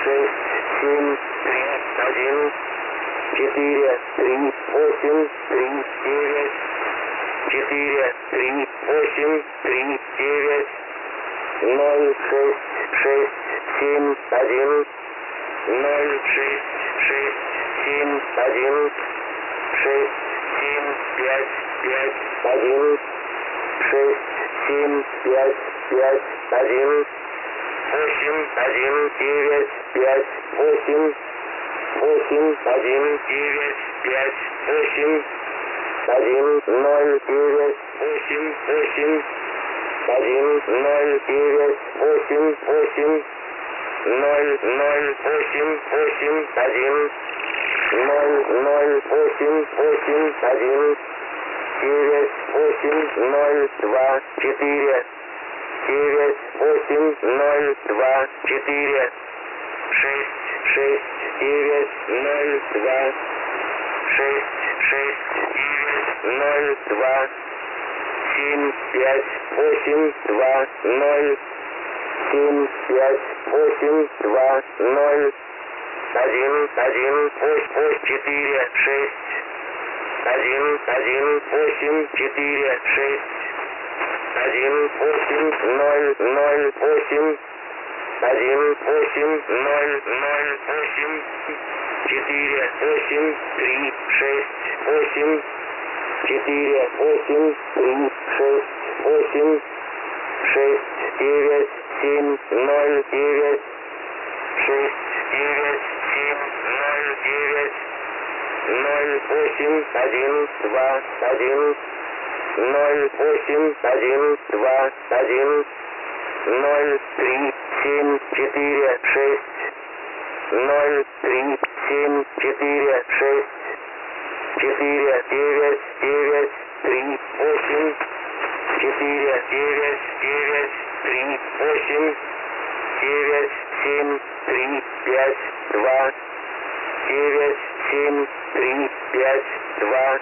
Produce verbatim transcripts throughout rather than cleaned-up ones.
шесть, семь, три, один, четыре, три, восемь, три, девять, четыре, три, восемь, три, девять, ноль, шесть, шесть, семь, один, ноль, шесть, шесть, семь, один, шесть, семь, пять, пять, один, шесть, семь, пять, пять, один, восемь, один, девять, пять, восемь, восемь, один, девять, пять, восемь, один, ноль, девять, восемь, восемь, один, ноль, девять, восемь, восемь, ноль, ноль, восемь, восемь, один, ноль, ноль, восемь, восемь, один, девять, восемь, ноль, два, четыре, девять, восемь, ноль, два, четыре, шесть, шесть, девять, ноль, два, шесть, шесть, девять, ноль, два, семь, пять, восемь, два, ноль, семь, пять, восемь, два, ноль, один, один, восемь, четыре, шесть, один, один, восемь, четыре, шесть, один, восемь, ноль, ноль, восемь, один, восемь, ноль, ноль, восемь, четыре, восемь, три, шесть, восемь, четыре, восемь, три, шесть, восемь, шесть, девять, семь, ноль, девять, шесть, девять, семь, ноль, девять, ноль, восемь, один, два, один, ноль, восемь, один, два, один, ноль, три, семь, четыре, шесть, ноль, три, семь, четыре, шесть, четыре, девять, девять, три, восемь, четыре, девять, девять, три, восемь, девять, семь, три, пять, два, девять, семь, три, пять, два,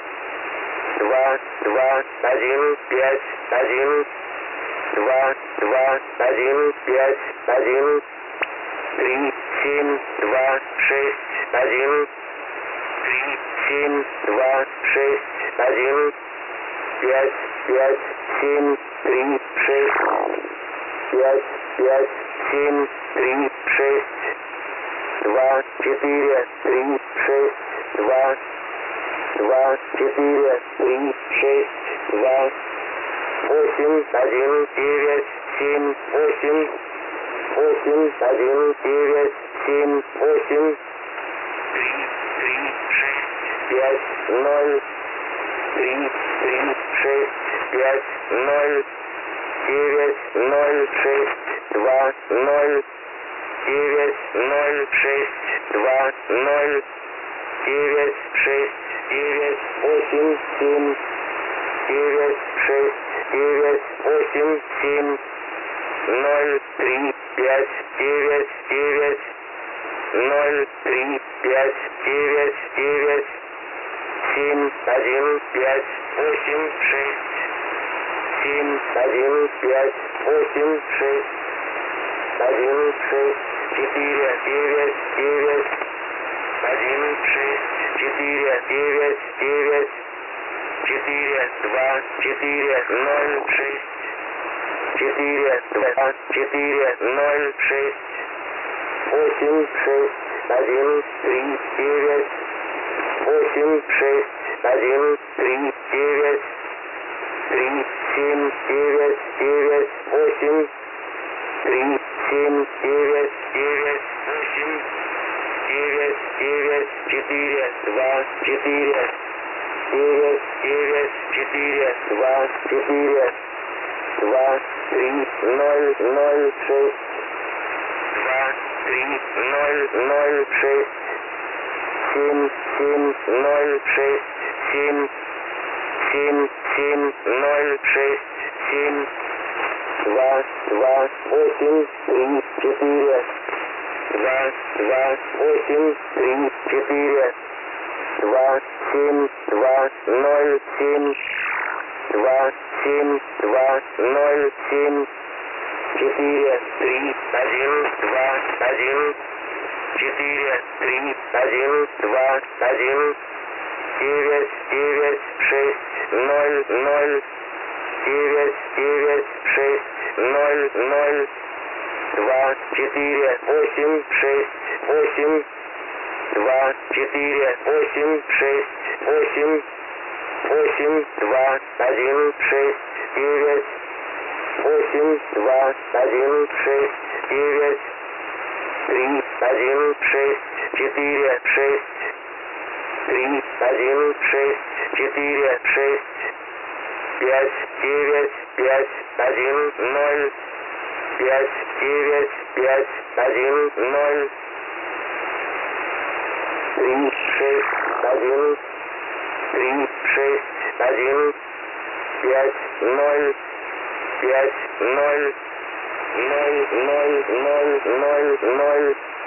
два, два, один, пять, один, два, два, один, пять, один, три, семь, два, шесть, один, три, семь, два, шесть, один, пять, пять, семь, три, шесть, пять, пять, семь, три, шесть, два, четыре, три, шесть, два, два, четыре, три, шесть, два, восемь, один, девять, семь, восемь, восемь, один, девять, семь, восемь, три, три, шесть, пять, ноль, три, три, шесть, пять, ноль, девять, ноль, шесть, два, ноль, девять, ноль, шесть, два, ноль, девять, шесть, девять, восемь, семь, девять, шесть, девять, восемь, семь, ноль, три, пять, девять, девять, ноль, три, пять, девять, девять, семь, один, пять, восемь, шесть, семь, один, пять, восемь, шесть, один, шесть, четыре, девять, девять, один, шесть, четыре, девять, девять, четыре, два, четыре, ноль, шесть, четыре, два, четыре, ноль, шесть, восемь, шесть, один, три, девять, восемь, шесть, один, три, девять, три, семь, девять, девять, восемь, три, семь, девять, девять, восемь, девять, девять, четыре, два, четыре, девять, девять, четыре, два, четыре, два, три, ноль, ноль, шесть, два, три, ноль, ноль, шесть, семь, семь, ноль, шесть, семь, семь, семь, ноль, шесть, семь, два, два, восемь, три, четыре, два, два, восемь, три, четыре, два, семь, два, ноль, семь, два, семь, два, ноль, семь, четыре, три, один, два, один, четыре, три, один, два, один, девять, девять, шесть, ноль, ноль, девять, девять, шесть, ноль, ноль, два, четыре, восемь, шесть, восемь, два, четыре, восемь, шесть, восемь, восемь, два, один, шесть, девять, восемь, два, один, шесть, девять, три, один, шесть, четыре, шесть, три, один, шесть, четыре, шесть, пять, девять, пять, один, ноль, пять, девять, пять, один, ноль, три, шесть, один, три, шесть, один, пять, ноль, пять, ноль, ноль, ноль, ноль, ноль, ноль,